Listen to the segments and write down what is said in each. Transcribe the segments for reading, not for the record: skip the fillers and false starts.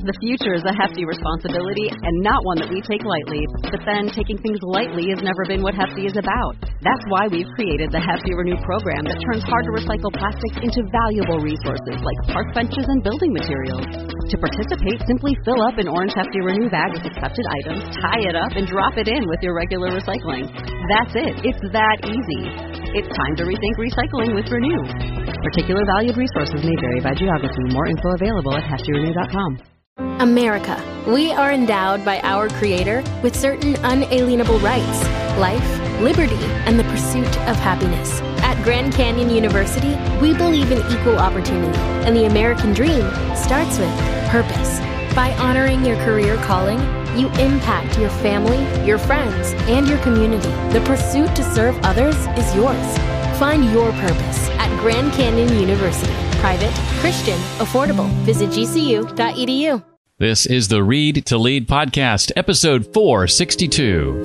The future is a hefty responsibility and not one that we take lightly. But then taking things lightly has never been what Hefty is about. That's why we've created the Hefty Renew program that turns hard-to-recycle plastics into valuable resources like park benches and building materials. To participate, simply fill up an orange Hefty Renew bag with accepted items, tie it up, and drop it in with your regular recycling. That's it. It's that easy. It's time to rethink recycling with Renew. Particular valued resources may vary by geography. More info available at heftyrenew.com. America. We are endowed by our Creator with certain unalienable rights: life, liberty, and the pursuit of happiness. At Grand Canyon University, we believe in equal opportunity, and the American dream starts with purpose. By honoring your career calling, you impact your family, your friends, and your community. The pursuit to serve others is yours. Find your purpose at Grand Canyon University. Private, Christian, affordable. Visit gcu.edu. This is the Read to Lead podcast, episode 462.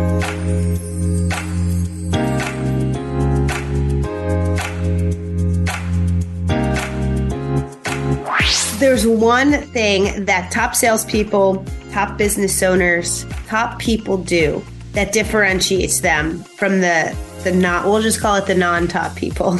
There's one thing that top salespeople, top business owners, top people do that differentiates them from the not, we'll just call it the non-top people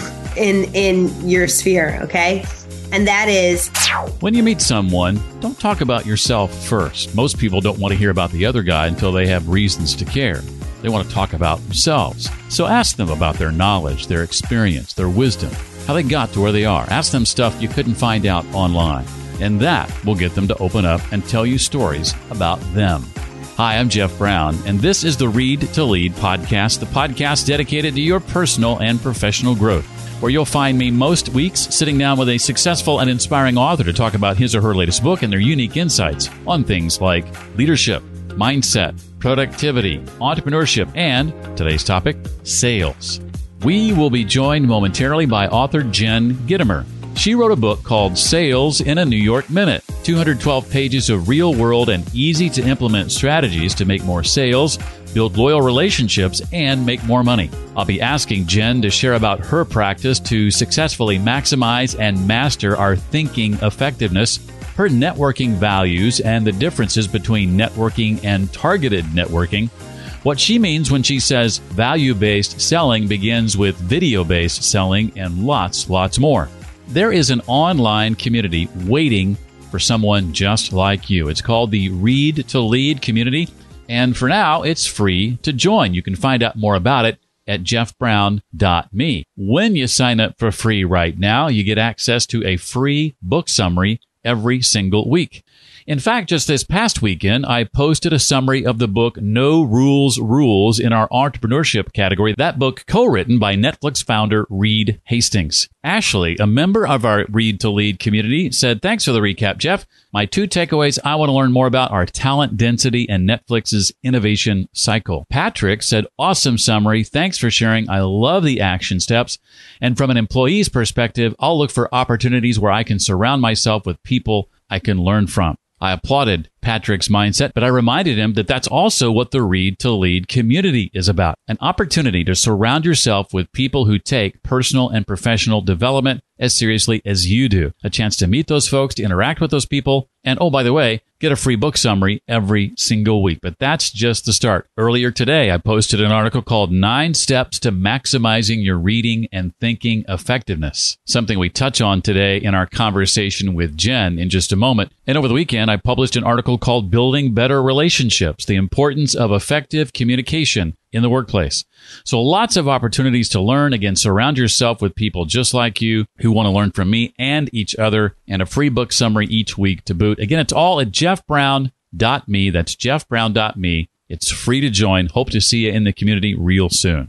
in your sphere, okay? And that is, when you meet someone, don't talk about yourself first. Most people don't want to hear about the other guy until they have reasons to care. They want to talk about themselves. So ask them about their knowledge, their experience, their wisdom, how they got to where they are. Ask them stuff you couldn't find out online. And that will get them to open up and tell you stories about them. Hi, I'm Jeff Brown, and this is the Read to Lead podcast, the podcast dedicated to your personal and professional growth, where you'll find me most weeks sitting down with a successful and inspiring author to talk about his or her latest book and their unique insights on things like leadership, mindset, productivity, entrepreneurship, and today's topic, sales. We will be joined momentarily by author Jen Gitomer. She wrote a book called Sales in a New York Minute, 212 pages of real-world and easy-to-implement strategies to make more sales, build loyal relationships, and make more money. I'll be asking Jen to share about her practice to successfully maximize and master our thinking effectiveness, her networking values, and the differences between networking and targeted networking, what she means when she says value-based selling begins with video-based selling, and lots more. There is an online community waiting for someone just like you. It's called the Read to Lead community, and for now, it's free to join. You can find out more about it at jeffbrown.me. When you sign up for free right now, you get access to a free book summary every single week. In fact, just this past weekend, I posted a summary of the book No Rules Rules in our entrepreneurship category. That book co-written by Netflix founder Reed Hastings. Ashley, a member of our Read to Lead community, said, "Thanks for the recap, Jeff. My 2 takeaways I want to learn more about are talent density and Netflix's innovation cycle." Patrick said, "Awesome summary. Thanks for sharing. I love the action steps. And from an employee's perspective, I'll look for opportunities where I can surround myself with people I can learn from." I applauded Patrick's mindset, but I reminded him that that's also what the Read to Lead community is about. An opportunity to surround yourself with people who take personal and professional development as seriously as you do. A chance to meet those folks, to interact with those people, and oh, by the way, get a free book summary every single week. But that's just the start. Earlier today, I posted an article called 9 Steps to Maximizing Your Reading and Thinking Effectiveness, something we touch on today in our conversation with Jen in just a moment. And over the weekend, I published an article called Building Better Relationships, the Importance of Effective Communication in the Workplace. So lots of opportunities to learn. Again, surround yourself with people just like you who want to learn from me and each other, and a free book summary each week to boot. Again, it's all at jeffbrown.me. That's jeffbrown.me. It's free to join. Hope to see you in the community real soon.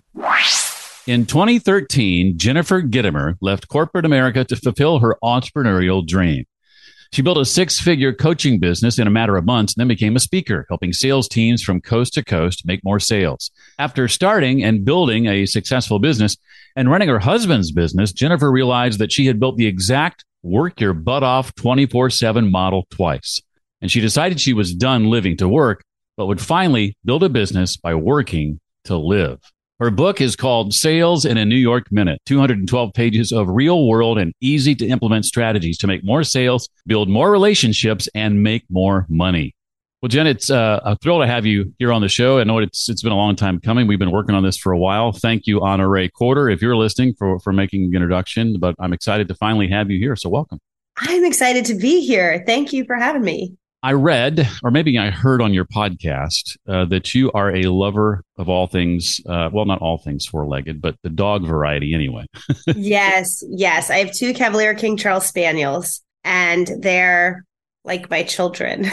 In 2013, Jennifer Gitomer left corporate America to fulfill her entrepreneurial dream. She built a 6-figure coaching business in a matter of months and then became a speaker, helping sales teams from coast to coast make more sales. After starting and building a successful business and running her husband's business, Jennifer realized that she had built the exact work your butt off 24/7 model twice. And she decided she was done living to work, but would finally build a business by working to live. Her book is called Sales in a New York Minute, 212 pages of real world and easy to implement strategies to make more sales, build more relationships, and make more money. Well, Jen, it's a thrill to have you here on the show. I know it's been a long time coming. We've been working on this for a while. Thank you, Honorée Corder, if you're listening, for making the introduction. But I'm excited to finally have you here. So welcome. I'm excited to be here. Thank you for having me. I read, or maybe I heard on your podcast, that you are a lover of all things, well, not all things four-legged, but the dog variety anyway. Yes. I have 2 Cavalier King Charles Spaniels, and they're like my children.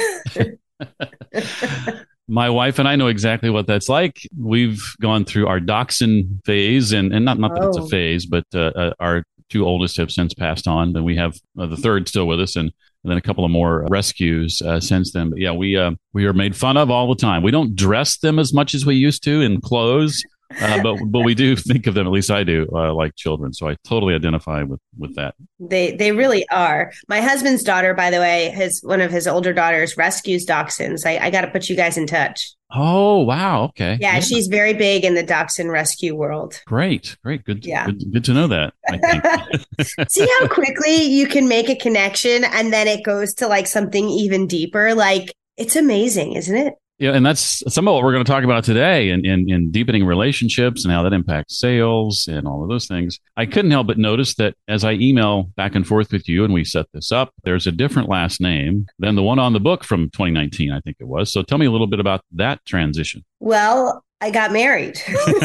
My wife and I know exactly what that's like. We've gone through our dachshund phase, and not that it's a phase, but our 2 oldest have since passed on, but we have the third still with us, and then a couple of more rescues since then. But yeah, we are made fun of all the time. We don't dress them as much as we used to in clothes, but we do think of them, at least I do, like children. So I totally identify with that. They really are. My husband's daughter, by the way, one of his older daughters rescues dachshunds. I got to put you guys in touch. Oh, wow. Okay. Yeah, she's very big in the dachshund rescue world. Great. Good. Yeah. Good to know that, I think. See how quickly you can make a connection and then it goes to like something even deeper. Like, it's amazing, isn't it? Yeah, and that's some of what we're going to talk about today in deepening relationships and how that impacts sales and all of those things. I couldn't help but notice that as I email back and forth with you and we set this up, there's a different last name than the one on the book from 2019, I think it was. So tell me a little bit about that transition. Well, I got married.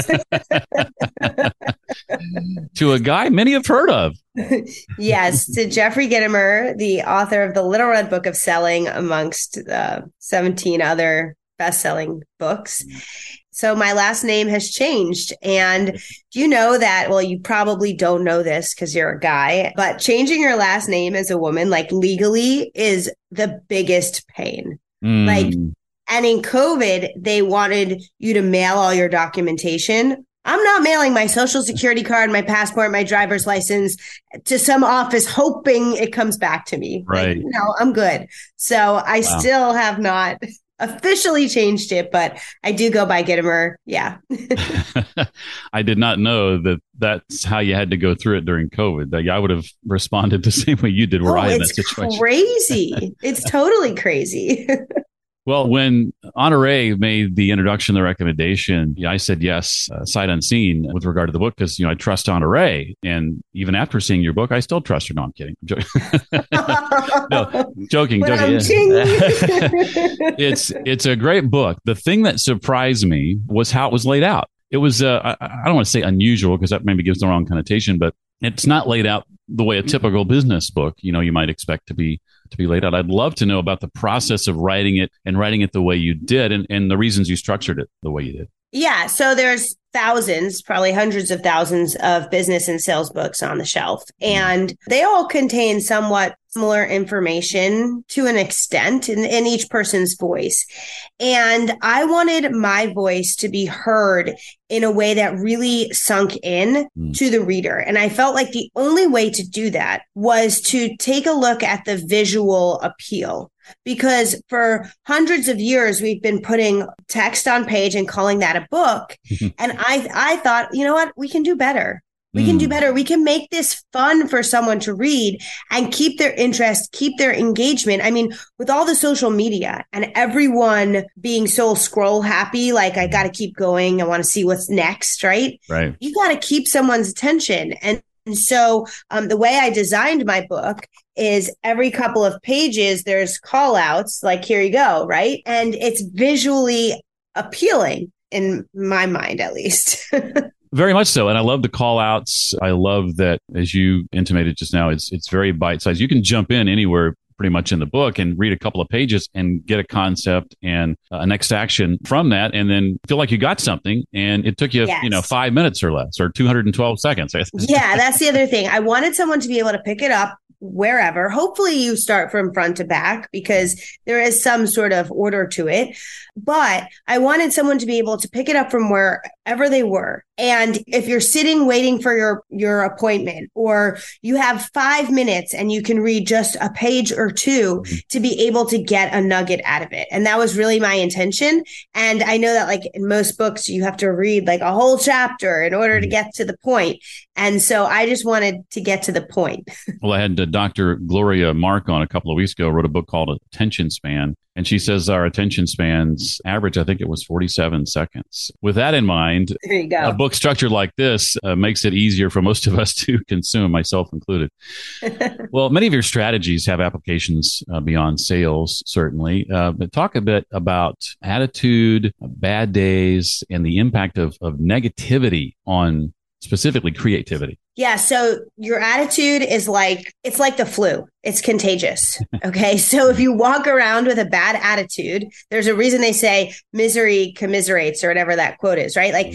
To a guy many have heard of. Yes, to Jeffrey Gitomer, the author of the Little Red Book of Selling, amongst 17 other best-selling books. So my last name has changed. And do you know that, well, you probably don't know this because you're a guy, but changing your last name as a woman, like legally, is the biggest pain. Like, and in COVID, they wanted you to mail all your documentation. I'm not mailing my social security card, my passport, my driver's license to some office hoping it comes back to me. Right. Like, no, I'm good. So I still have not officially changed it, but I do go by Gitomer. Yeah. I did not know that that's how you had to go through it during COVID. Like, I would have responded the same way you did were I in that situation. It's crazy. It's totally crazy. Well, when Honorée made the introduction, the recommendation, I said yes, sight unseen, with regard to the book, because I trust Honorée, and even after seeing your book, I still trust her. No, I'm kidding. No, joking. It's a great book. The thing that surprised me was how it was laid out. It was I don't want to say unusual because that maybe gives the wrong connotation, but it's not laid out the way a typical business book you might expect to be laid out. I'd love to know about the process of writing it the way you did, and the reasons you structured it the way you did. Yeah. So there's thousands, probably hundreds of thousands of business and sales books on the shelf, and they all contain somewhat similar information to an extent in each person's voice. And I wanted my voice to be heard in a way that really sunk in to the reader. And I felt like the only way to do that was to take a look at the visual appeal. Because for hundreds of years, we've been putting text on page and calling that a book. And I thought, you know what, we can do better. We can do better. We can make this fun for someone to read and keep their interest, keep their engagement. I mean, with all the social media and everyone being so scroll happy, like I got to keep going. I want to see what's next, right? Right. You got to keep someone's attention. And so the way I designed my book is every couple of pages, there's call outs, like here you go, right? And it's visually appealing in my mind, at least. Very much so. And I love the call outs. I love that, as you intimated just now, it's very bite sized. You can jump in anywhere pretty much in the book and read a couple of pages and get a concept and a next action from that, and then feel like you got something. And it took you, 5 minutes or less, or 212 seconds. Yeah, that's the other thing. I wanted someone to be able to pick it up wherever. Hopefully you start from front to back because there is some sort of order to it. But I wanted someone to be able to pick it up from wherever wherever they were. And if you're sitting waiting for your appointment, or you have 5 minutes and you can read just a page or two to be able to get a nugget out of it. And that was really my intention. And I know that like in most books, you have to read like a whole chapter in order to get to the point. And so I just wanted to get to the point. Well, I had Dr. Gloria Mark on a couple of weeks ago, wrote a book called Attention Span. And she says our attention spans average, I think it was 47 seconds. With that in mind, there you go. A book structured like this makes it easier for most of us to consume, myself included. Well, many of your strategies have applications beyond sales, certainly. But talk a bit about attitude, bad days, and the impact of negativity on specifically creativity. Yeah. So your attitude is it's like the flu. It's contagious. Okay. So if you walk around with a bad attitude, there's a reason they say misery commiserates, or whatever that quote is, right? Like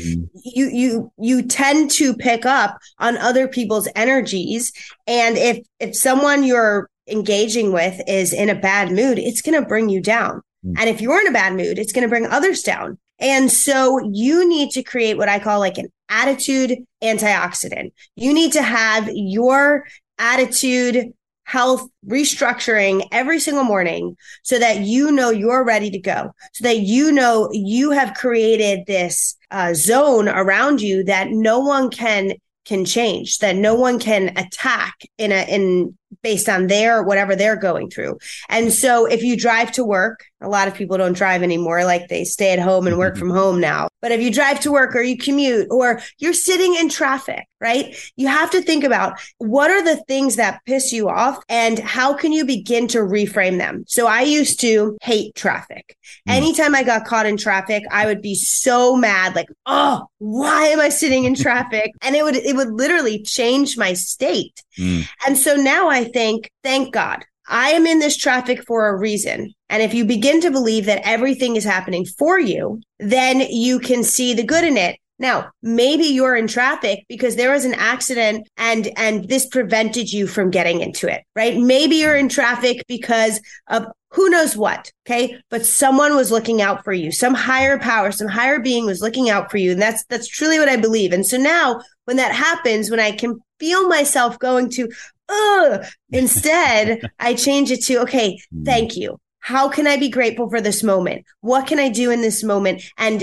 you tend to pick up on other people's energies. And if someone you're engaging with is in a bad mood, it's going to bring you down. And if you're in a bad mood, it's going to bring others down. And so you need to create what I call like an attitude antioxidant. You need to have your attitude health restructuring every single morning so that you know you're ready to go, so that you know you have created this zone around you that no one can change, that no one can attack in based on whatever they're going through. And so if you drive to work, a lot of people don't drive anymore, like they stay at home and work from home now. But if you drive to work, or you commute, or you're sitting in traffic, right? You have to think about what are the things that piss you off and how can you begin to reframe them? So I used to hate traffic. Anytime I got caught in traffic, I would be so mad, like, oh, why am I sitting in traffic? And it would literally change my state. And so now I think, thank God, I am in this traffic for a reason. And if you begin to believe that everything is happening for you, then you can see the good in it. Now, maybe you're in traffic because there was an accident and this prevented you from getting into it, right? Maybe you're in traffic because of who knows what, okay? But someone was looking out for you. Some higher power, some higher being was looking out for you. And that's truly what I believe. And so now when that happens, when I can feel myself going to, instead, I change it to, okay, thank you. How can I be grateful for this moment? What can I do in this moment?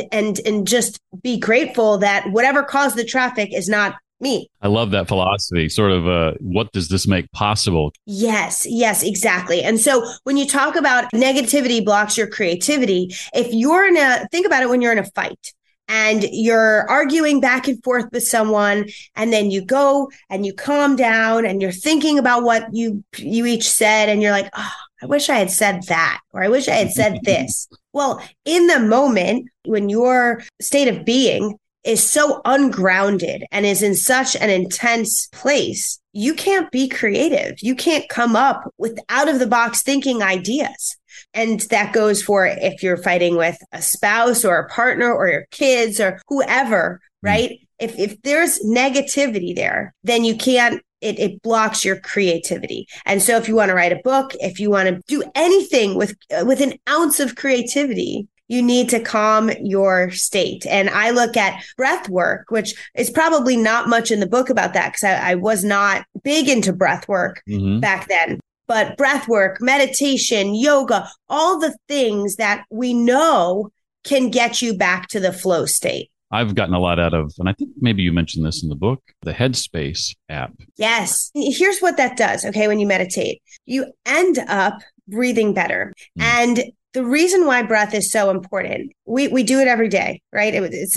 And just be grateful that whatever caused the traffic is not me. I love that philosophy. Sort of, what does this make possible? Yes, exactly. And so when you talk about negativity blocks your creativity, if you're think about it when you're in a fight. And you're arguing back and forth with someone, and then you go and you calm down and you're thinking about what you each said, and you're like, oh, I wish I had said that, or I wish I had said this. Well, in the moment, when your state of being is so ungrounded and is in such an intense place, you can't be creative. You can't come up with out of the box thinking ideas. And that goes for if you're fighting with a spouse or a partner or your kids or whoever, right? If there's negativity there, then you can't, it blocks your creativity. And so if you want to write a book, if you want to do anything with an ounce of creativity, you need to calm your state. And I look at breath work, which is probably not much in the book about that because I was not big into breath work back then. But breath work, meditation, yoga, all the things that we know can get you back to the flow state. I've gotten a lot out of, and I think maybe you mentioned this in the book, the Headspace app. Yes. Here's what that does. Okay. When you meditate, you end up breathing better. And the reason why breath is so important, we do it every day, right?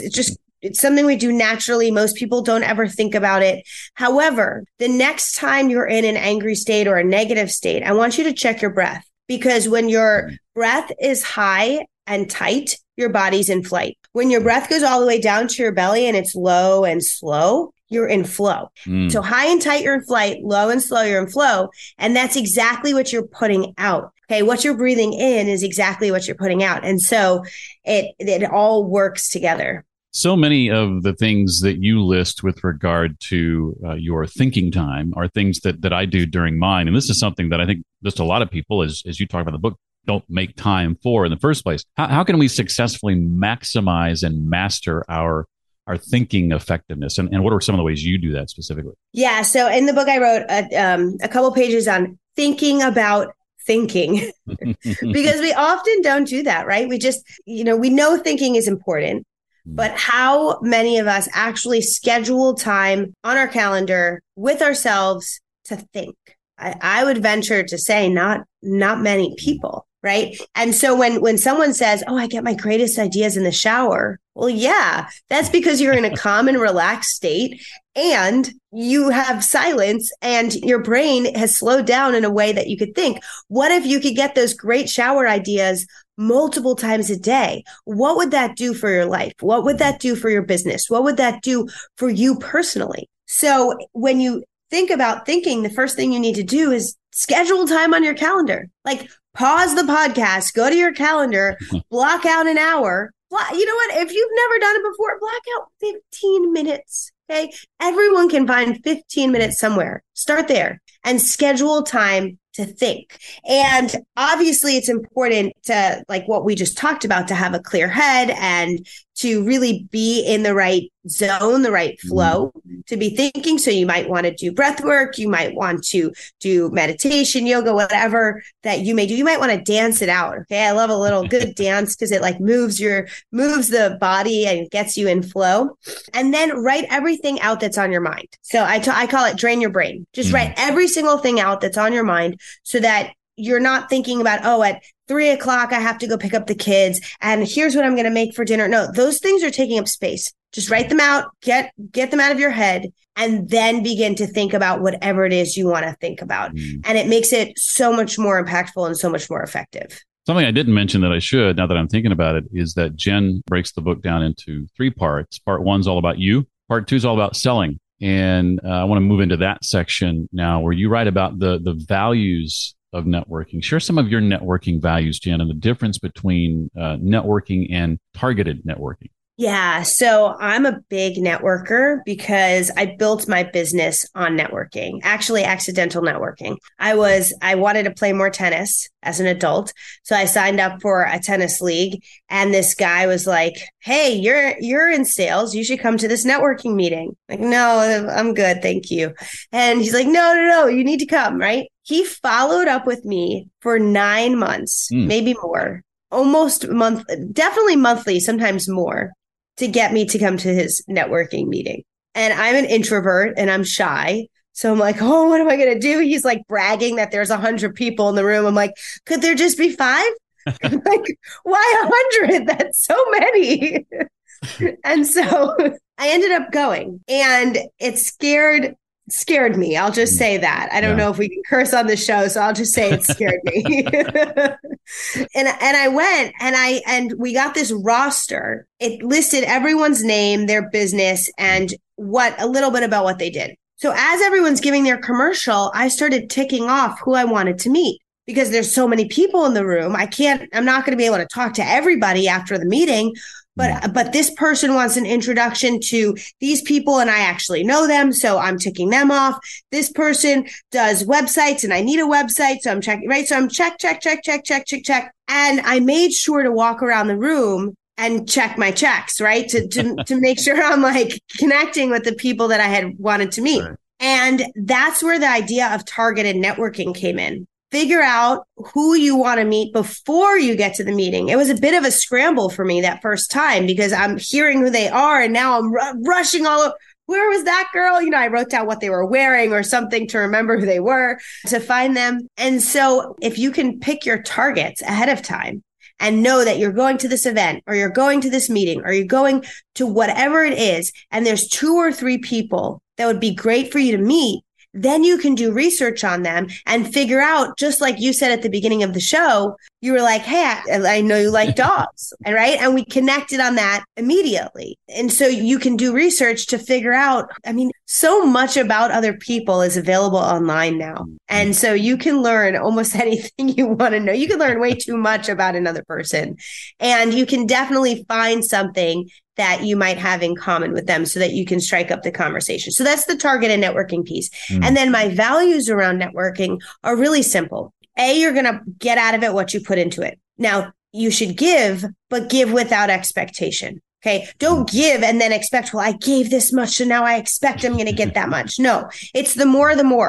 It's something we do naturally. Most people don't ever think about it. However, the next time you're in an angry state or a negative state, I want you to check your breath, because when your breath is high and tight, your body's in flight. When your breath goes all the way down to your belly and it's low and slow, you're in flow. So high and tight, you're in flight, low and slow, you're in flow. And that's exactly what you're putting out. Okay. What you're breathing in is exactly what you're putting out. And so it all works together. So many of the things that you list with regard to your thinking time are things that I do during mine. And this is something that I think just a lot of people, as you talk about in the book, don't make time for in the first place. How can we successfully maximize and master our our thinking effectiveness? And what are some of the ways you do that specifically? Yeah. So in the book, I wrote a couple pages on thinking about thinking because we often don't do that, right? We just, we know thinking is important, but how many of us actually schedule time on our calendar with ourselves to think? I would venture to say not many people, right? And so when someone says, "Oh, I get my greatest ideas in the shower," well, yeah, that's because you're in a calm and relaxed state and you have silence and your brain has slowed down in a way that you could think. What if you could get those great shower ideas multiple times a day? What would that do for your life? What would that do for your business? What would that do for you personally? So when you think about thinking, the first thing you need to do is schedule time on your calendar. Like pause the podcast, go to your calendar, block out an hour. You know what? If you've never done it before, block out 15 minutes. Okay. Everyone can find 15 minutes somewhere. Start there and schedule time to think. And obviously it's important to, like what we just talked about, to have a clear head and to really be in the right zone, the right flow to be thinking. So you might want to do breath work. You might want to do meditation, yoga, whatever that you may do. You might want to dance it out. Okay. I love a little good dance because it like moves the body and gets you in flow. And then write everything out that's on your mind. So I call it drain your brain. Just write every single thing out that's on your mind so that you're not thinking about, at 3:00, I have to go pick up the kids and here's what I'm going to make for dinner. No, those things are taking up space. Just write them out, get them out of your head, and then begin to think about whatever it is you want to think about. And it makes it so much more impactful and so much more effective. Something I didn't mention that I should, now that I'm thinking about it, is that Jen breaks the book down into 3 parts. Part 1's all about you. Part 2 is all about selling. And I want to move into that section now where you write about the values of networking. Share some of your networking values, Jen, and the difference between networking and targeted networking. Yeah. So I'm a big networker because I built my business on networking, actually accidental networking. I wanted to play more tennis as an adult. So I signed up for a tennis league and this guy was like, "Hey, you're in sales. You should come to this networking meeting." Like, "No, I'm good. Thank you." And he's like, No, you need to come. Right. He followed up with me for 9 months, maybe more, definitely monthly, sometimes more, to get me to come to his networking meeting. And I'm an introvert and I'm shy. So I'm like, "Oh, what am I going to do?" He's like bragging that there's 100 people in the room. I'm like, "Could there just be 5?" Like, why 100? That's so many. And so I ended up going and it scared me. I'll just say that. I don't know if we can curse on the show, so I'll just say it scared me. And I went and we got this roster. It listed everyone's name, their business, and a little bit about what they did. So as everyone's giving their commercial, I started ticking off who I wanted to meet because there's so many people in the room. I'm not going to be able to talk to everybody after the meeting. But this person wants an introduction to these people and I actually know them. So I'm ticking them off. This person does websites and I need a website. So I'm checking, right? So I'm check. And I made sure to walk around the room and check my checks, right? To make sure I'm like connecting with the people that I had wanted to meet. Right. And that's where the idea of targeted networking came in. Figure out who you want to meet before you get to the meeting. It was a bit of a scramble for me that first time because I'm hearing who they are and now I'm rushing all over. Where was that girl? I wrote down what they were wearing or something to remember who they were to find them. And so if you can pick your targets ahead of time and know that you're going to this event or you're going to this meeting or you're going to whatever it is, and there's 2 or 3 people that would be great for you to meet, then you can do research on them and figure out, just like you said at the beginning of the show, you were like, "Hey, I know you like dogs." Right. And we connected on that immediately. And so you can do research to figure out, so much about other people is available online now. And so you can learn almost anything you want to know. You can learn way too much about another person. And you can definitely find something that you might have in common with them so that you can strike up the conversation. So that's the targeted networking piece. And then my values around networking are really simple. A, you're going to get out of it what you put into it. Now, you should give, but give without expectation. Okay. Don't give and then expect, well, I gave this much, so now I expect I'm going to get that much. No, it's the more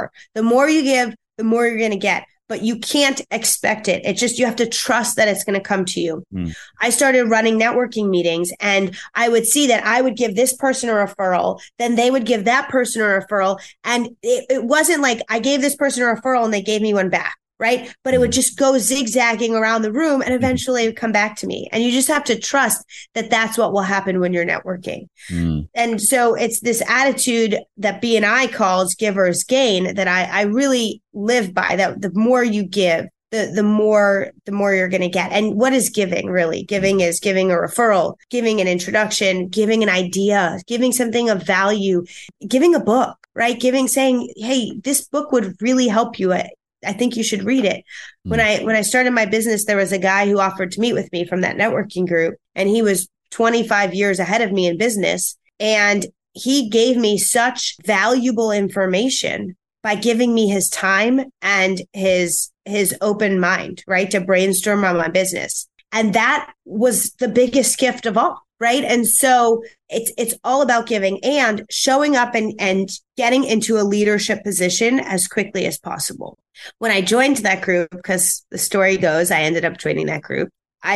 you give, the more you're going to get, but you can't expect it. It's just, you have to trust that it's going to come to you. I started running networking meetings, and I would see that I would give this person a referral, then they would give that person a referral. And it wasn't like I gave this person a referral and they gave me one back. Right. But it would just go zigzagging around the room, and eventually it would come back to me. And you just have to trust that that's what will happen when you're networking. And so it's this attitude that B&I calls giver's gain that I really live by, that the more you give, the more you're going to get. And what is giving really? Giving is giving a referral, giving an introduction, giving an idea, giving something of value, giving a book, right? Saying, hey, this book would really help you. I think you should read it. When I started my business, there was a guy who offered to meet with me from that networking group, and he was 25 years ahead of me in business. And he gave me such valuable information by giving me his time and his open mind, right, to brainstorm on my business. And that was the biggest gift of all. Right. And so it's all about giving and showing up and getting into a leadership position as quickly as possible. When I joined that group, because the story goes, I ended up joining that group.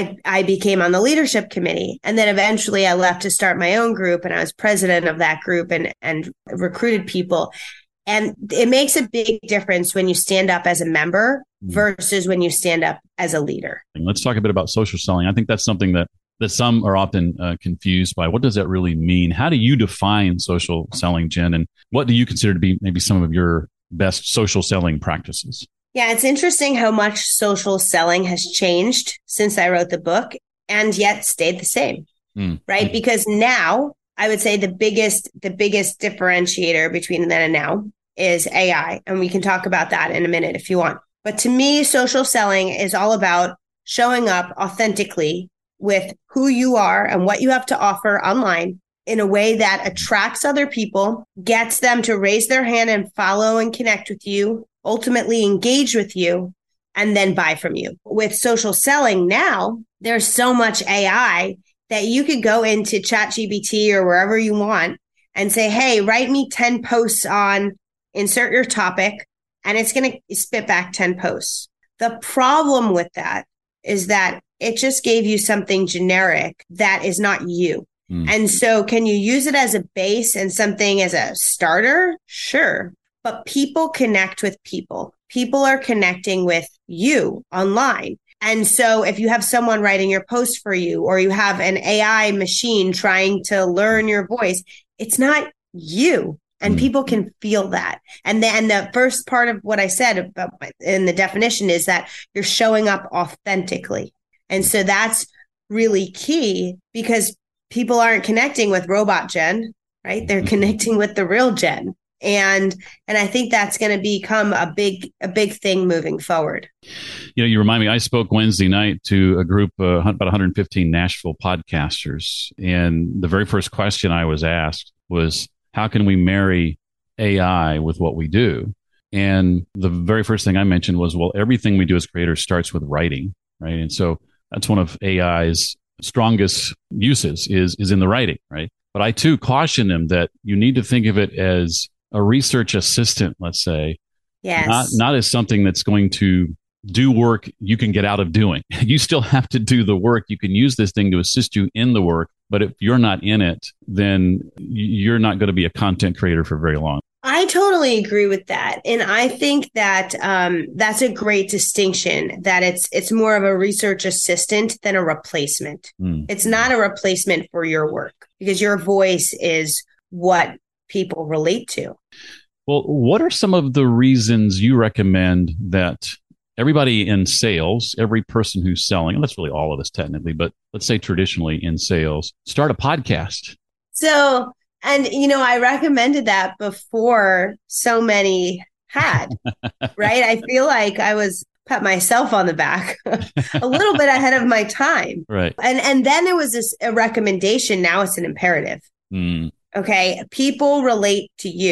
I became on the leadership committee. And then eventually I left to start my own group, and I was president of that group and recruited people. And it makes a big difference when you stand up as a member versus when you stand up as a leader. Let's talk a bit about social selling. I think that's something that some are often confused by. What does that really mean? How do you define social selling, Jen? And what do you consider to be maybe some of your best social selling practices? Yeah, it's interesting how much social selling has changed since I wrote the book, and yet stayed the same, right? Because now I would say the biggest differentiator between then and now is AI. And we can talk about that in a minute if you want. But to me, social selling is all about showing up authentically with who you are and what you have to offer online in a way that attracts other people, gets them to raise their hand and follow and connect with you, ultimately engage with you, and then buy from you. With social selling now, there's so much AI that you could go into ChatGPT or wherever you want and say, hey, write me 10 posts on insert your topic, and it's going to spit back 10 posts. The problem with that is that it just gave you something generic that is not you. And so can you use it as a base and something as a starter? Sure. But people connect with people. People are connecting with you online. And so if you have someone writing your post for you, or you have an AI machine trying to learn your voice, it's not you. And people can feel that. And then the first part of what I said about in the definition is that you're showing up authentically. And so that's really key, because people aren't connecting with robot Jen, right? They're connecting with the real Jen. And I think that's going to become a big thing moving forward. You know, you remind me, I spoke Wednesday night to a group, about 115 Nashville podcasters. And the very first question I was asked was, how can we marry AI with what we do? And the very first thing I mentioned was, well, everything we do as creators starts with writing, right? And so that's one of AI's strongest uses is in the writing, right? But I too caution them that you need to think of it as a research assistant, let's say, yes, not as something that's going to do work you can get out of doing. You still have to do the work. You can use this thing to assist you in the work, but if you're not in it, then you're not going to be a content creator for very long. I totally agree with that. And I think that that's a great distinction, that it's more of a research assistant than a replacement. It's not a replacement for your work, because your voice is what people relate to. Well, what are some of the reasons you recommend that everybody in sales, every person who's selling, and that's really all of us technically, but let's say traditionally in sales, start a podcast? So, and, you know, I recommended that before so many had, right? I feel like I was pat myself on the back a little bit ahead of my time. Right. And then it was a recommendation. Now it's an imperative. Okay. People relate to you.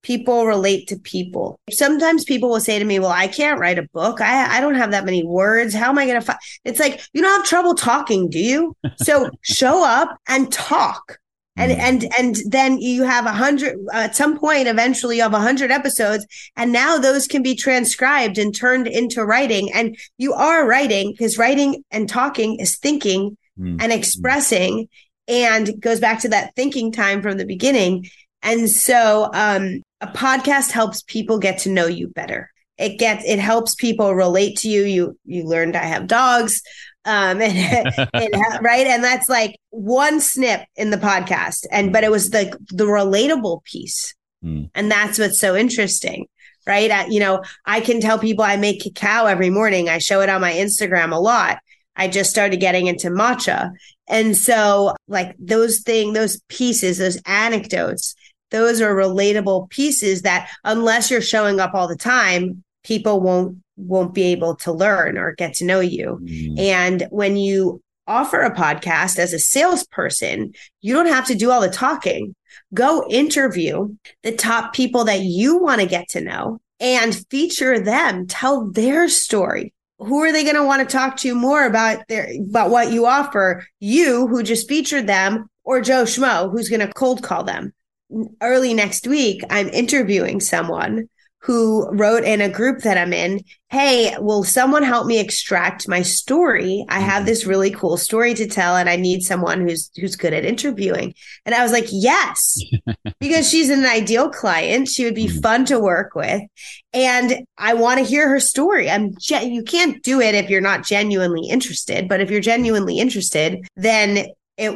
people relate to people. Sometimes people will say to me, well, I can't write a book. I don't have that many words. How am I going to It's like, you don't have trouble talking, do you? So show up and talk. And then you have 100, at some point, eventually you have 100 episodes. And now those can be transcribed and turned into writing. And you are writing, because writing and talking is thinking and expressing, and goes back to that thinking time from the beginning. And so a podcast helps people get to know you better. It helps people relate to you. You learned I have dogs. Right. And that's like one snip in the podcast. But it was the relatable piece. And that's what's so interesting. Right. I can tell people I make cacao every morning. I show it on my Instagram a lot. I just started getting into matcha. And so like those pieces, those anecdotes, those are relatable pieces that unless you're showing up all the time, people won't be able to learn or get to know you. And when you offer a podcast as a salesperson, you don't have to do all the talking. Go interview the top people that you want to get to know and feature them, tell their story. Who are they going to want to talk to more about what you offer? You, who just featured them, or Joe Schmo, who's going to cold call them? Early next week, I'm interviewing someone who wrote in a group that I'm in, hey, will someone help me extract my story? I have this really cool story to tell, and I need someone who's good at interviewing. And I was like, yes, because she's an ideal client. She would be fun to work with. And I want to hear her story. You can't do it if you're not genuinely interested. But if you're genuinely interested, then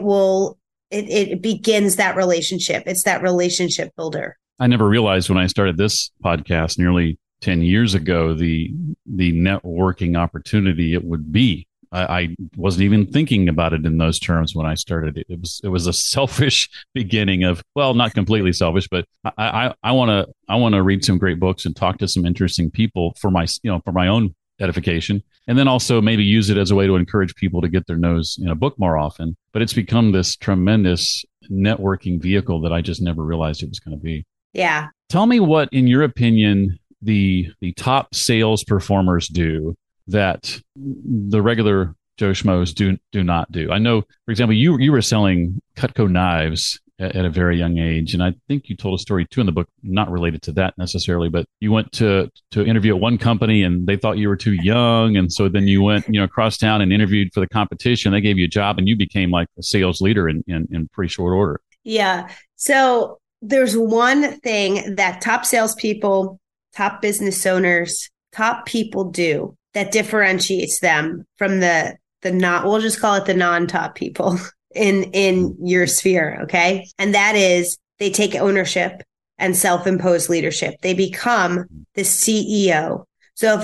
it begins that relationship. It's that relationship builder. I never realized when I started this podcast nearly 10 years ago, the networking opportunity it would be. I wasn't even thinking about it in those terms when I started it. It was a selfish beginning of, well, not completely selfish, but I want to read some great books and talk to some interesting people for my own edification, and then also maybe use it as a way to encourage people to get their nose in a book more often. But it's become this tremendous networking vehicle that I just never realized it was going to be. Yeah. Tell me what, in your opinion, the top sales performers do that the regular Joe Schmoes do not do. I know, for example, you were selling Cutco knives at a very young age, and I think you told a story too in the book, not related to that necessarily, but you went to interview at one company and they thought you were too young, and so then you went across town and interviewed for the competition. They gave you a job, and you became like a sales leader in pretty short order. Yeah. So there's one thing that top salespeople, top business owners, top people do that differentiates them from we'll just call it the non-top people in your sphere. Okay. And that is they take ownership and self-imposed leadership. They become the CEO. So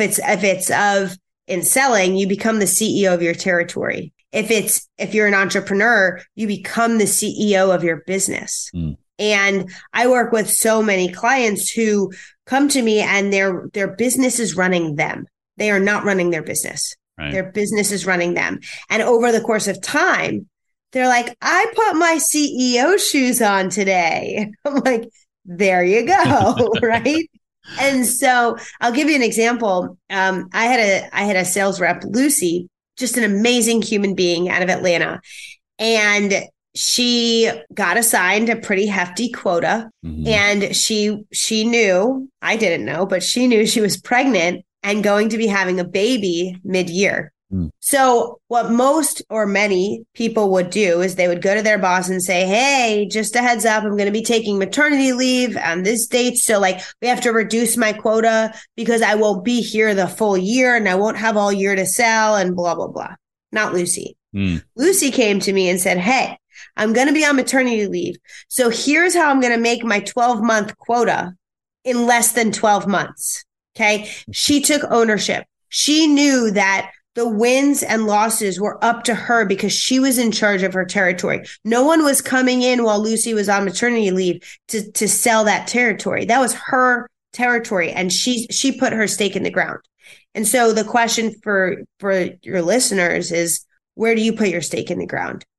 in selling, you become the CEO of your territory. If you're an entrepreneur, you become the CEO of your business. And I work with so many clients who come to me and their business is running them. They are not running their business. Right. Their business is running them. And over the course of time, they're like, I put my CEO shoes on today. I'm like, there you go. Right. And so I'll give you an example. I had a sales rep, Lucy, just an amazing human being out of Atlanta. And she got assigned a pretty hefty quota. And she knew, I didn't know, but she knew she was pregnant and going to be having a baby mid-year. So what most or many people would do is they would go to their boss and say, hey, just a heads up, I'm going to be taking maternity leave on this date. So we have to reduce my quota because I won't be here the full year and I won't have all year to sell and blah, blah, blah. Not Lucy. Lucy came to me and said, hey, I'm going to be on maternity leave. So here's how I'm going to make my 12-month quota in less than 12 months. Okay. She took ownership. She knew that the wins and losses were up to her because she was in charge of her territory. No one was coming in while Lucy was on maternity leave to sell that territory. That was her territory. And she put her stake in the ground. And so the question for your listeners is, where do you put your stake in the ground?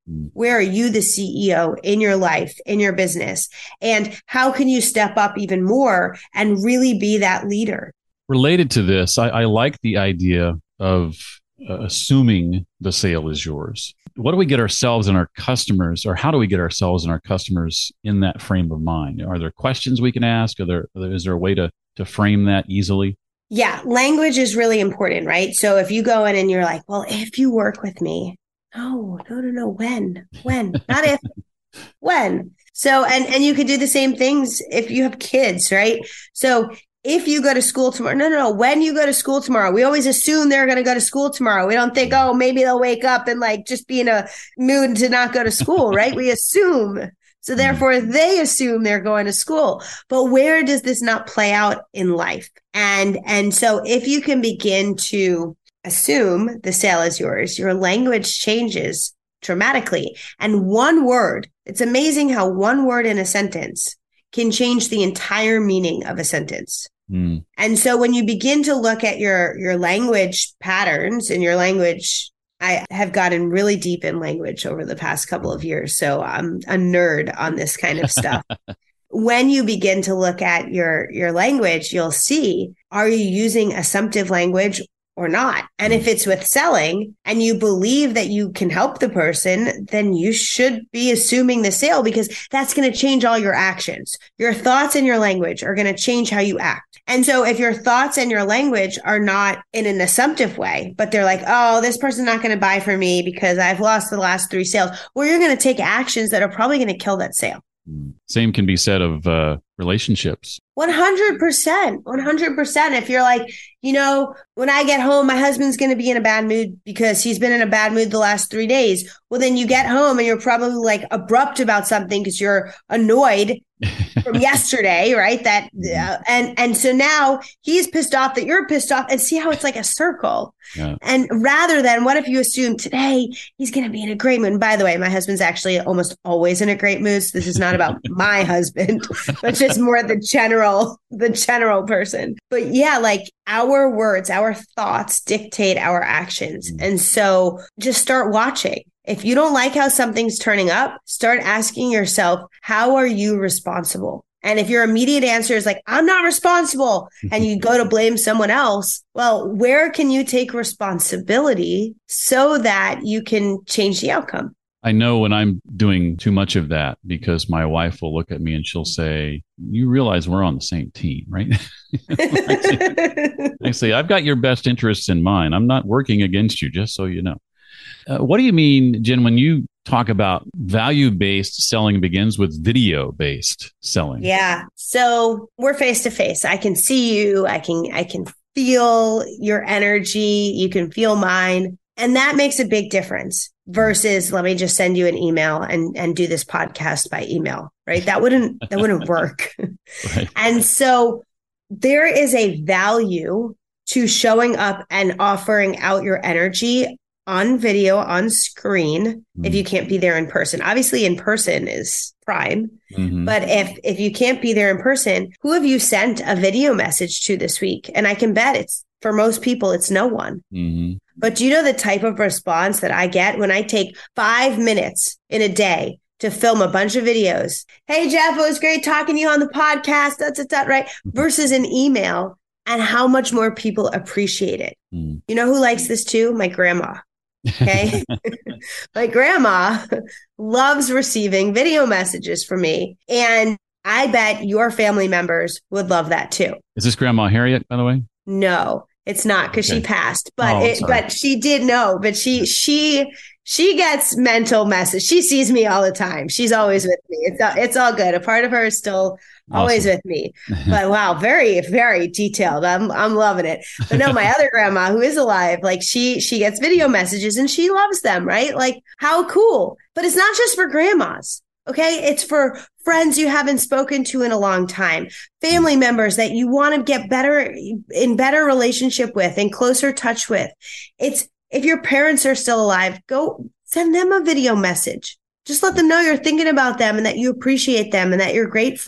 Where are you the CEO in your life, in your business? And how can you step up even more and really be that leader? Related to this, I like the idea of assuming the sale is yours. What do we get ourselves and our customers, or how do we get ourselves and our customers in that frame of mind? Are there questions we can ask? Is there a way to frame that easily? Yeah, language is really important, right? So if you go in and you're like, well, if you work with me, no, when, not if, when. So, and you could do the same things if you have kids, right? So if you go to school tomorrow, no, when you go to school tomorrow, we always assume they're going to go to school tomorrow. We don't think, oh, maybe they'll wake up and like just be in a mood to not go to school, right? We assume. So therefore they assume they're going to school. But where does this not play out in life? And so if you can begin to assume the sale is yours, your language changes dramatically. And one word, it's amazing how one word in a sentence can change the entire meaning of a sentence. And so when you begin to look at your language patterns and your language, I have gotten really deep in language over the past couple of years. So I'm a nerd on this kind of stuff. When you begin to look at your language, you'll see, are you using assumptive language or not? And if it's with selling and you believe that you can help the person, then you should be assuming the sale, because that's going to change all your actions. Your thoughts and your language are going to change how you act. And so if your thoughts and your language are not in an assumptive way, but they're like, oh, this person's not going to buy from me because I've lost the last 3 sales, well, you're going to take actions that are probably going to kill that sale. Same can be said of relationships. 100%. 100%. If you're like, when I get home, my husband's going to be in a bad mood because he's been in a bad mood the last 3 days. Well, then you get home and you're probably like abrupt about something because you're annoyed from yesterday, right? And so now he's pissed off that you're pissed off, and see how it's like a circle. Yeah. And rather than, what if you assume today he's going to be in a great mood? And by the way, my husband's actually almost always in a great mood. So this is not about my husband, but just more the general person. But yeah, like our words, our thoughts dictate our actions. And so just start watching. If you don't like how something's turning up, start asking yourself, how are you responsible? And if your immediate answer is like, I'm not responsible, and you go to blame someone else, well, where can you take responsibility so that you can change the outcome? I know when I'm doing too much of that, because my wife will look at me and she'll say, you realize we're on the same team, right? I say, I've got your best interests in mind. I'm not working against you, just so you know. What do you mean, Jen, when you talk about value-based selling begins with video-based selling? Yeah. So we're face-to-face. I can see you. I can feel your energy. You can feel mine. And that makes a big difference versus, let me just send you an email and do this podcast by email, right? That wouldn't work. Right. And so there is a value to showing up and offering out your energy on video, on screen, if you can't be there in person. Obviously, in person is prime. But if you can't be there in person, who have you sent a video message to this week? And I can bet it's, for most people, it's no one. But do you know the type of response that I get when I take 5 minutes in a day to film a bunch of videos? Hey, Jeff, it was great talking to you on the podcast, right? Versus an email, and how much more people appreciate it. You know who likes this too? My grandma. Okay. My grandma loves receiving video messages from me. And I bet your family members would love that too. Is this Grandma Harriet, by the way? No, it's not, because she passed, but she did know, but she gets mental messages. She sees me all the time. She's always with me. It's all good. A part of her is still always with me. But wow, very, very detailed. I'm loving it. But no, my other grandma, who is alive, like she gets video messages and she loves them, right? Like, how cool. But it's not just for grandmas. Okay. It's for friends you haven't spoken to in a long time, family members that you want to get in better relationship with and closer touch with. If your parents are still alive, go send them a video message. Just let them know you're thinking about them and that you appreciate them and that you're grateful.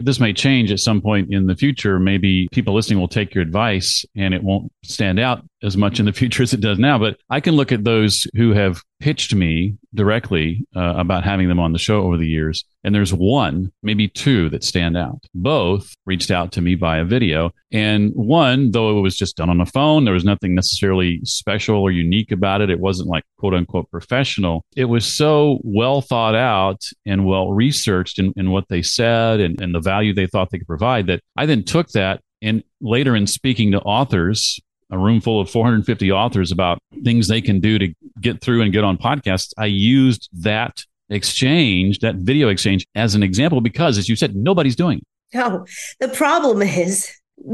this may change at some point in the future. Maybe people listening will take your advice and it won't stand out as much in the future as it does now. But I can look at those who have pitched me directly about having them on the show over the years. And there's one, maybe two that stand out. Both reached out to me via video. And one, though it was just done on the phone, there was nothing necessarily special or unique about it. It wasn't like quote unquote professional. It was so well thought out and well researched in what they said and the value they thought they could provide that I then took that and later in speaking to authors, a room full of 450 authors about things they can do to get through and get on podcasts, I used that exchange, that video exchange as an example because, as you said, nobody's doing it. No, the problem is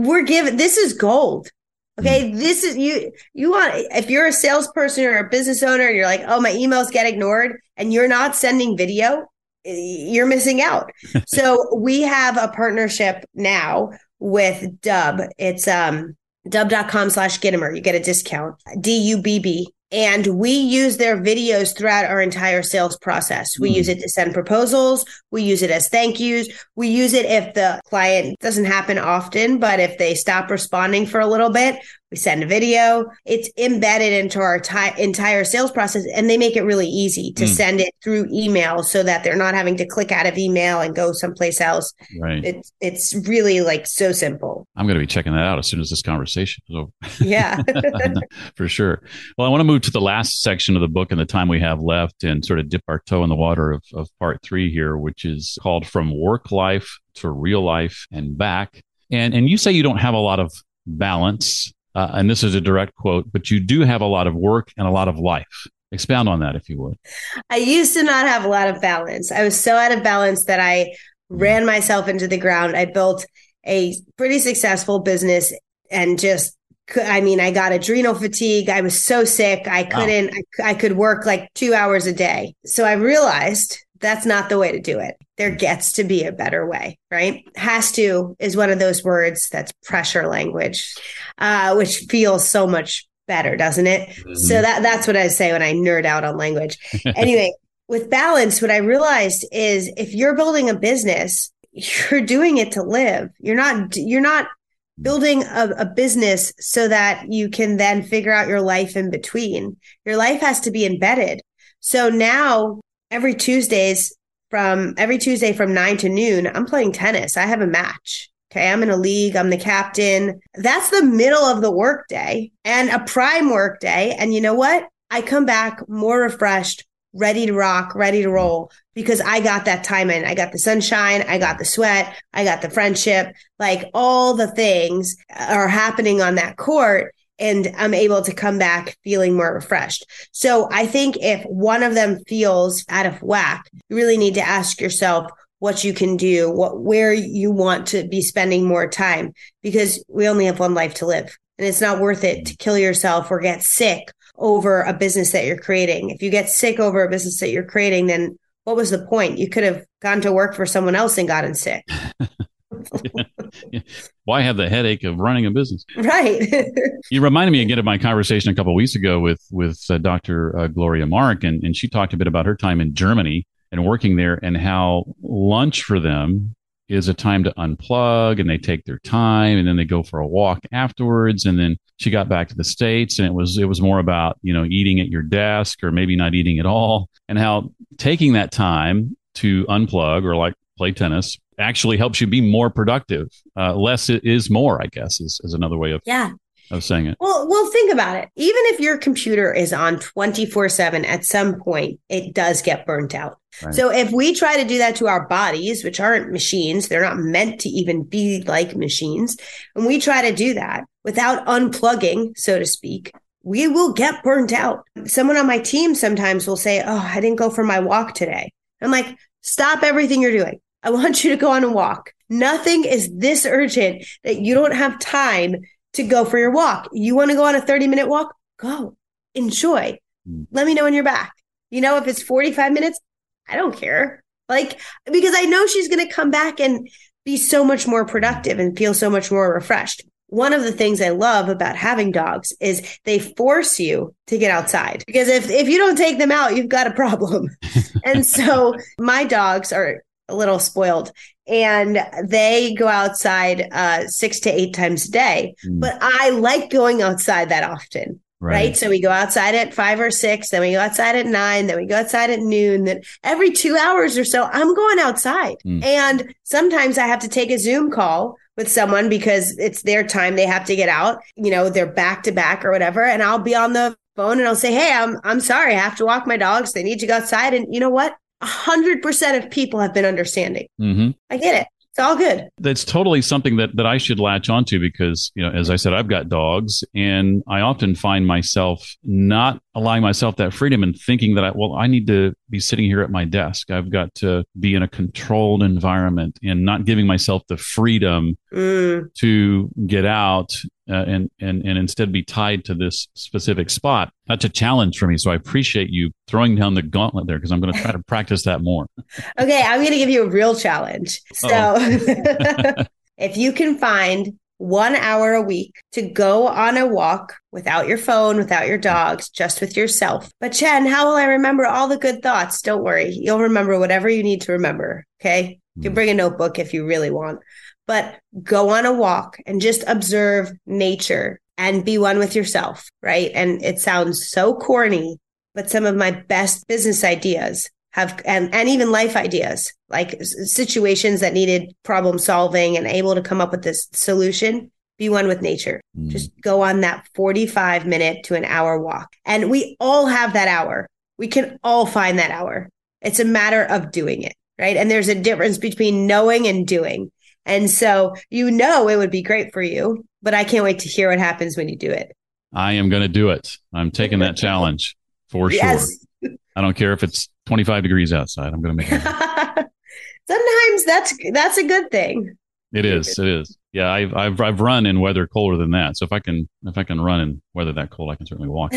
this is gold. Okay. This is you want, if you're a salesperson or a business owner and you're like, oh, my emails get ignored and you're not sending video, you're missing out. So we have a partnership now with Dubb. It's, Dubb.com/Gitomer. You get a discount, DUBB. And we use their videos throughout our entire sales process. We use it to send proposals. We use it as thank yous. We use it if the client doesn't happen often, but if they stop responding for a little bit, we send a video. It's embedded into our entire sales process, and they make it really easy to send it through email so that they're not having to click out of email and go someplace else. Right. It's really like so simple. I'm going to be checking that out as soon as this conversation is over. Yeah. For sure. Well, I want to move to the last section of the book and the time we have left and sort of dip our toe in the water of part 3 here, which is called From Work Life to Real Life and Back. And you say you don't have a lot of balance. And this is a direct quote, but you do have a lot of work and a lot of life. Expound on that, if you would. I used to not have a lot of balance. I was so out of balance that I ran myself into the ground. I built a pretty successful business and I got adrenal fatigue. I was so sick. I could work like 2 hours a day. So I realized that's not the way to do it. There gets to be a better way, right? Has to is one of those words that's pressure language, which feels so much better, doesn't it? Mm-hmm. So that's what I say when I nerd out on language. Anyway, with balance, what I realized is if you're building a business, you're doing it to live. You're not building a business so that you can then figure out your life in between. Your life has to be embedded. So now every Tuesday from 9 to noon, I'm playing tennis. I have a match. Okay. I'm in a league. I'm the captain. That's the middle of the workday and a prime workday. And you know what? I come back more refreshed, ready to rock, ready to roll because I got that time in. I got the sunshine. I got the sweat. I got the friendship. Like all the things are happening on that court. And I'm able to come back feeling more refreshed. So I think if one of them feels out of whack, you really need to ask yourself what you can do, where you want to be spending more time, because we only have one life to live. And it's not worth it to kill yourself or get sick over a business that you're creating. If you get sick over a business that you're creating, then what was the point? You could have gone to work for someone else and gotten sick. Yeah. Why have the headache of running a business? Right. You reminded me again of my conversation a couple of weeks ago with Dr. Gloria Mark, and she talked a bit about her time in Germany and working there and how lunch for them is a time to unplug and they take their time and then they go for a walk afterwards. And then she got back to the States and it was more about, eating at your desk or maybe not eating at all, and how taking that time to unplug or like play tennis actually helps you be more productive. Less is more, I guess, is another way of saying it. Well, think about it. Even if your computer is on 24/7, at some point, it does get burnt out. Right. So if we try to do that to our bodies, which aren't machines, they're not meant to even be like machines. And we try to do that without unplugging, so to speak, we will get burnt out. Someone on my team sometimes will say, oh, I didn't go for my walk today. I'm like, stop everything you're doing. I want you to go on a walk. Nothing is this urgent that you don't have time to go for your walk. You want to go on a 30-minute walk? Go. Enjoy. Let me know when you're back. If it's 45 minutes, I don't care. Because I know she's going to come back and be so much more productive and feel so much more refreshed. One of the things I love about having dogs is they force you to get outside, because if you don't take them out, you've got a problem. And so my dogs are a little spoiled. and they go outside 6 to 8 times a day. But I like going outside that often. Right. So we go outside at 5 or 6, then we go outside at 9, then we go outside at noon. Then every 2 hours or so, I'm going outside. And sometimes I have to take a Zoom call with someone because it's their time. They have to get out, they're back to back or whatever. And I'll be on the phone and I'll say, hey, I'm sorry. I have to walk my dogs. They need to go outside. And you know what? 100% of people have been understanding. I get it. It's all good. That's totally something that I should latch onto because, as I said, I've got dogs and I often find myself not allowing myself that freedom and thinking that I need to be sitting here at my desk. I've got to be in a controlled environment and not giving myself the freedom to get out and instead be tied to this specific spot. That's a challenge for me. So I appreciate you throwing down the gauntlet there because I'm going to try to practice that more. Okay, I'm going to give you a real challenge. So if you can find 1 hour a week to go on a walk without your phone, without your dogs, just with yourself. But Chen, how will I remember all the good thoughts? Don't worry. You'll remember whatever you need to remember. Okay. You can bring a notebook if you really want, but go on a walk and just observe nature and be one with yourself. Right. And it sounds so corny, but some of my best business ideas and even life ideas, like situations that needed problem solving and able to come up with this solution, be one with nature. Just go on that 45-minute to an hour walk. And we all have that hour. We can all find that hour. It's a matter of doing it, right? And there's a difference between knowing and doing. And so, it would be great for you, but I can't wait to hear what happens when you do it. I am going to do it. I'm taking that challenge for sure. I don't care if it's 25 degrees outside. I'm going to make it. Sometimes that's a good thing. It is. Yeah, I've run in weather colder than that. So if I can run in weather that cold, I can certainly walk.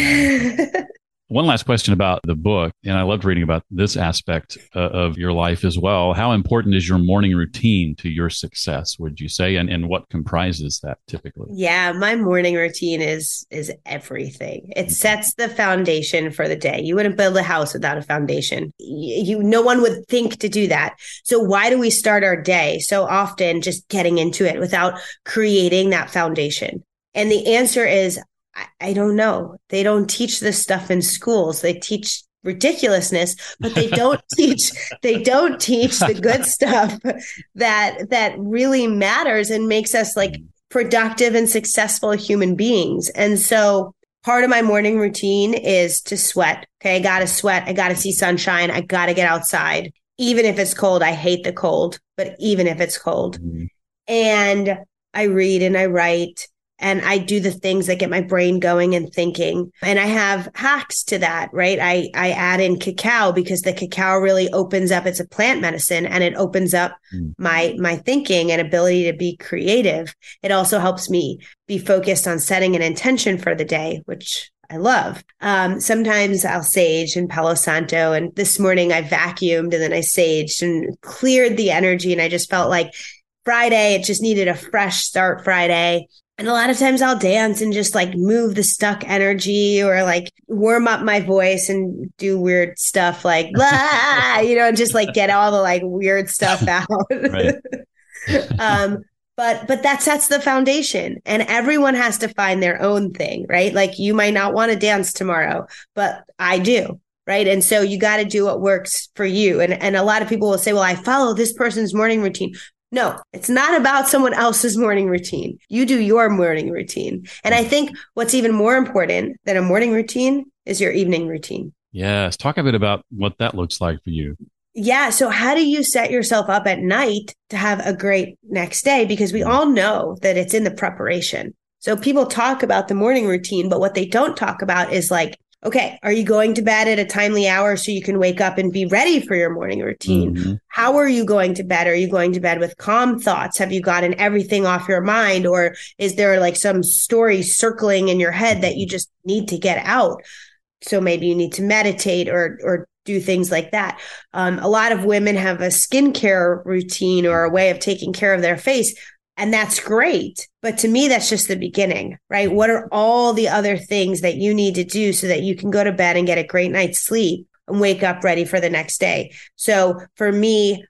One last question about the book, and I loved reading about this aspect of your life as well. How important is your morning routine to your success, would you say, and what comprises that typically? Yeah, my morning routine is everything. It sets the foundation for the day. You wouldn't build a house without a foundation. No one would think to do that. So why do we start our day so often just getting into it without creating that foundation? And the answer is, I don't know. They don't teach this stuff in schools. They teach ridiculousness, but they don't teach the good stuff that really matters and makes us like productive and successful human beings. And so part of my morning routine is to sweat. Okay. I got to sweat. I got to see sunshine. I got to get outside. Even if it's cold, I hate the cold, but even if it's cold, and I read and I write. And I do the things that get my brain going and thinking. And I have hacks to that, right? I add in cacao because the cacao really opens up. It's a plant medicine and it opens up my thinking and ability to be creative. It also helps me be focused on setting an intention for the day, which I love. Sometimes I'll sage in Palo Santo. And this morning I vacuumed and then I saged and cleared the energy. And I just felt like Friday, it just needed a fresh start Friday. And a lot of times I'll dance and just like move the stuck energy or like warm up my voice and do weird stuff like, blah, and just like get all the like weird stuff out. But that sets the foundation and everyone has to find their own thing, right? Like you might not want to dance tomorrow, but I do. Right. And so you got to do what works for you. And a lot of people will say, well, I follow this person's morning routine. No, it's not about someone else's morning routine. You do your morning routine. And I think what's even more important than a morning routine is your evening routine. Yes. Talk a bit about what that looks like for you. Yeah. So how do you set yourself up at night to have a great next day? Because we all know that it's in the preparation. So people talk about the morning routine, but what they don't talk about is like, okay, are you going to bed at a timely hour so you can wake up and be ready for your morning routine? How are you going to bed? Are you going to bed with calm thoughts? Have you gotten everything off your mind? Or is there like some story circling in your head that you just need to get out? So maybe you need to meditate or do things like that. A lot of women have a skincare routine or a way of taking care of their face. And that's great. But to me, that's just the beginning, right? What are all the other things that you need to do so that you can go to bed and get a great night's sleep and wake up ready for the next day? So for me,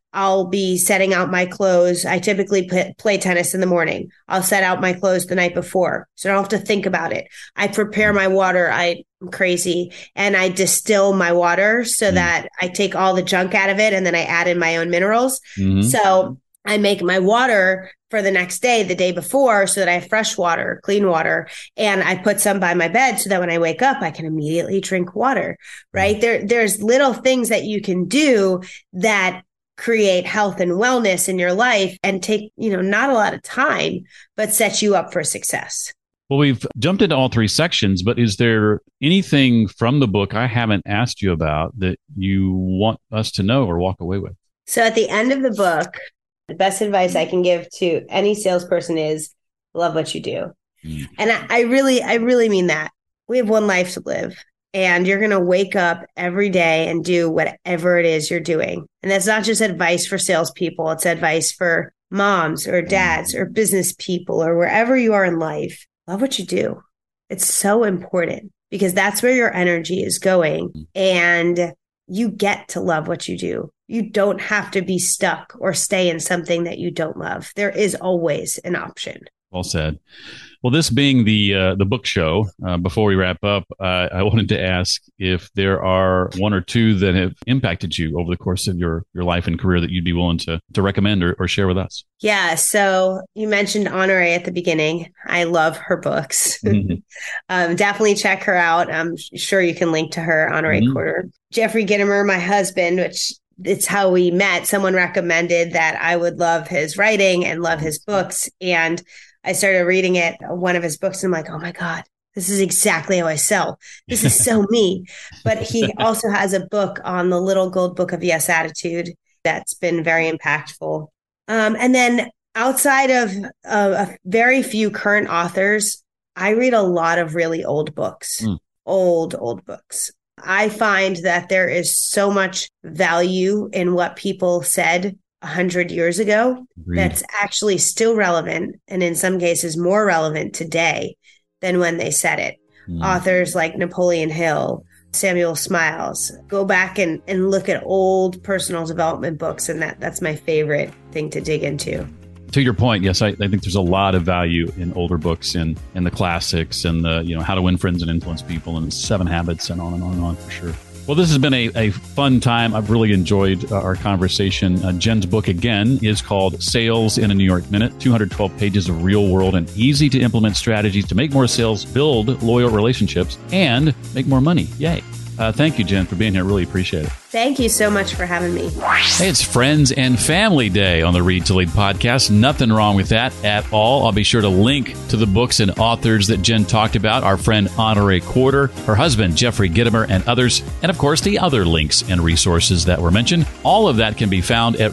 I'll be setting out my clothes. I typically play tennis in the morning. I'll set out my clothes the night before, so I don't have to think about it. I prepare my water. I'm crazy. And I distill my water so that I take all the junk out of it, and then I add in my own minerals. So I make my water for the next day, the day before, so that I have fresh water, clean water. And I put some by my bed so that when I wake up, I can immediately drink water, right? There's little things that you can do that create health and wellness in your life and take, not a lot of time, but set you up for success. Well, we've jumped into all three sections, but is there anything from the book I haven't asked you about that you want us to know or walk away with? So at the end of the book, the best advice I can give to any salesperson is love what you do. And I really mean that. We have one life to live, and you're going to wake up every day and do whatever it is you're doing. And that's not just advice for salespeople. It's advice for moms or dads or business people or wherever you are in life. Love what you do. It's so important because that's where your energy is going, and you get to love what you do. You don't have to be stuck or stay in something that you don't love. There is always an option. Well said. Well, this being the book show, before we wrap up, I wanted to ask if there are one or two that have impacted you over the course of your life and career that you'd be willing to recommend or share with us. Yeah. So you mentioned Honore at the beginning. I love her books. Definitely check her out. I'm sure you can link to her, Honore Corder. Jeffrey Gitomer, my husband, which it's how we met. Someone recommended that I would love his writing and love his books. And I started reading one of his books, and I'm like, oh my God, this is exactly how I sell. This is so me. But he also has a book on the Little Gold Book of Yes Attitude that's been very impactful. And then outside of a very few current authors, I read a lot of really old books, old books. I find that there is so much value in what people said 100 years ago that's actually still relevant, and in some cases more relevant today than when they said it. Authors like Napoleon Hill, Samuel Smiles. Go back and look at old personal development books, and that's my favorite thing to dig into. To your point, yes, I think there's a lot of value in older books and the classics and the How to Win Friends and Influence People and 7 Habits and on and on and on for sure. Well, this has been a fun time. I've really enjoyed our conversation. Jen's book, again, is called Sales in a New York Minute, 212 pages of real-world and easy-to-implement strategies to make more sales, build loyal relationships, and make more money. Yay. Thank you, Jen, for being here. Really appreciate it. Thank you so much for having me. Hey, it's Friends and Family Day on the Read to Lead podcast. Nothing wrong with that at all. I'll be sure to link to the books and authors that Jen talked about, our friend Honore Corder, her husband Jeffrey Gitomer, and others, and of course the other links and resources that were mentioned. All of that can be found at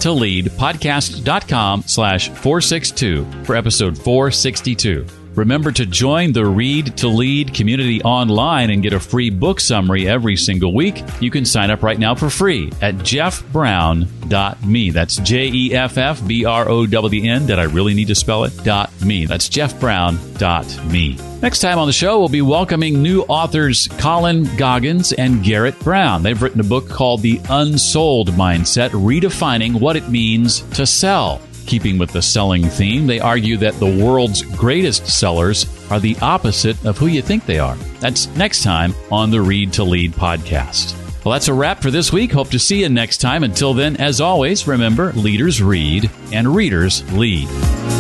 readtoleadpodcast.com/462 for episode 462. Remember to join the Read to Lead community online and get a free book summary every single week. You can sign up right now for free at jeffbrown.me. That's JEFFBROWN. Did I really need to spell it? .me. That's jeffbrown.me. Next time on the show, we'll be welcoming new authors Colin Goggins and Garrett Brown. They've written a book called The Unsold Mindset, redefining what it means to sell. Keeping with the selling theme, they argue that the world's greatest sellers are the opposite of who you think they are. That's next time on the Read to Lead podcast. Well, that's a wrap for this week. Hope to see you next time. Until then, as always, remember, leaders read and readers lead.